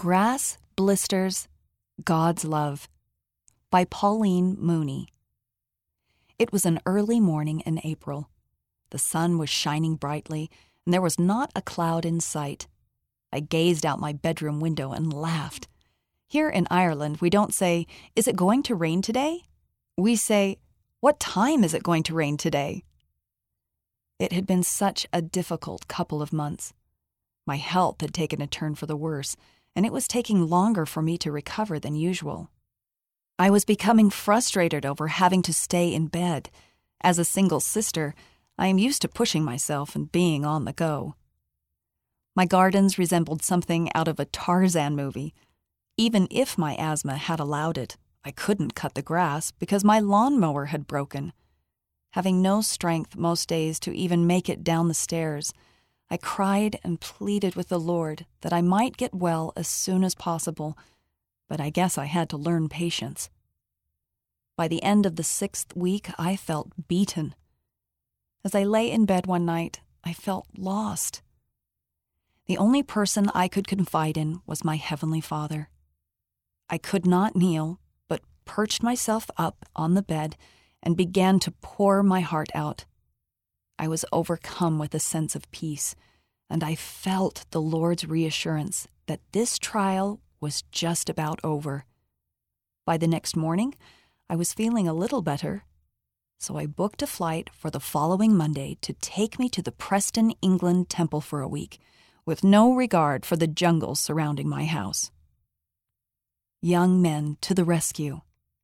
Grass, Blisters, God's Love by Pauline Mooney. It was an early morning in April. The sun was shining brightly, and there was not a cloud in sight. I gazed out my bedroom window and laughed. Here in Ireland, we don't say, "Is it going to rain today?" We say, "What time is it going to rain today?" It had been such a difficult couple of months. My health had taken a turn for the worse, and it was taking longer for me to recover than usual. I was becoming frustrated over having to stay in bed. As a single sister, I am used to pushing myself and being on the go. My gardens resembled something out of a Tarzan movie. Even if my asthma had allowed it, I couldn't cut the grass because my lawnmower had broken. Having no strength most days to even make it down the stairs, I cried and pleaded with the Lord that I might get well as soon as possible, but I guess I had to learn patience. By the end of the 6th week, I felt beaten. As I lay in bed one night, I felt lost. The only person I could confide in was my Heavenly Father. I could not kneel, but perched myself up on the bed and began to pour my heart out. I was overcome with a sense of peace, and I felt the Lord's reassurance that this trial was just about over. By the next morning, I was feeling a little better, so I booked a flight for the following Monday to take me to the Preston, England temple for a week, with no regard for the jungle surrounding my house. Young men to the rescue.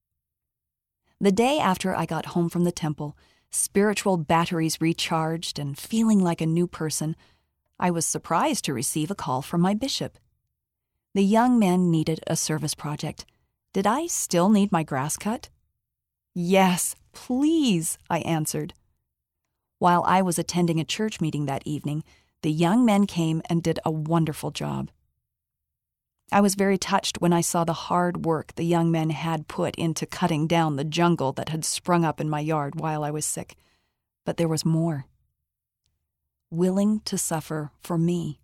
The day after I got home from the temple, spiritual batteries recharged and feeling like a new person, I was surprised to receive a call from my bishop. The young men needed a service project. Did I still need my grass cut? "Yes, please," I answered. While I was attending a church meeting that evening, the young men came and did a wonderful job. I was very touched when I saw the hard work the young men had put into cutting down the jungle that had sprung up in my yard while I was sick. But there was more. Willing to suffer for me.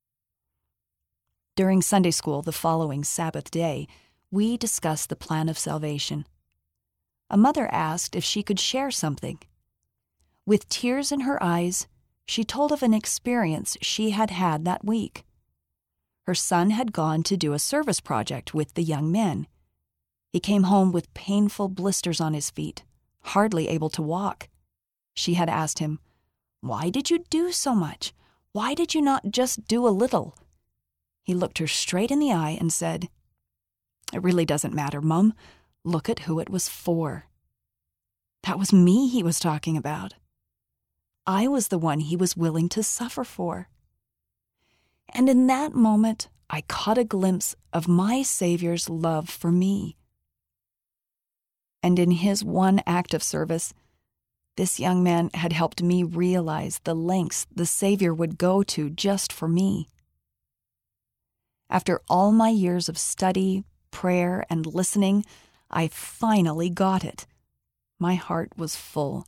During Sunday school the following Sabbath day, we discussed the plan of salvation. A mother asked if she could share something. With tears in her eyes, she told of an experience she had had that week. Her son had gone to do a service project with the young men. He came home with painful blisters on his feet, hardly able to walk. She had asked him, "Why did you do so much? Why did you not just do a little?" He looked her straight in the eye and said, "It really doesn't matter, Mum. Look at who it was for." That was me he was talking about. I was the one he was willing to suffer for. And in that moment, I caught a glimpse of my Savior's love for me. And in his one act of service, this young man had helped me realize the lengths the Savior would go to just for me. After all my years of study, prayer, and listening, I finally got it. My heart was full.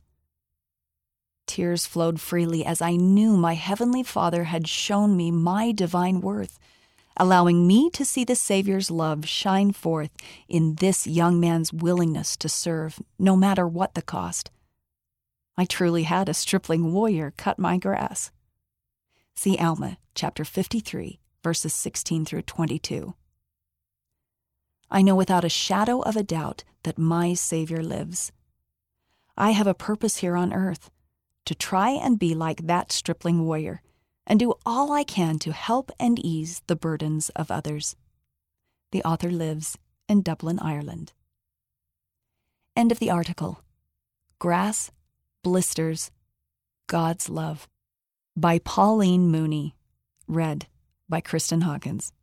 Tears flowed freely as I knew my Heavenly Father had shown me my divine worth, allowing me to see the Savior's love shine forth in this young man's willingness to serve, no matter what the cost. I truly had a stripling warrior cut my grass. See Alma, chapter 53, verses 16 through 22. I know without a shadow of a doubt that my Savior lives. I have a purpose here on earth, to try and be like that stripling warrior, and do all I can to help and ease the burdens of others. The author lives in Dublin, Ireland. End of the article. Grass, Blisters, God's Love by Pauline Mooney. Read by Kristen Hawkins.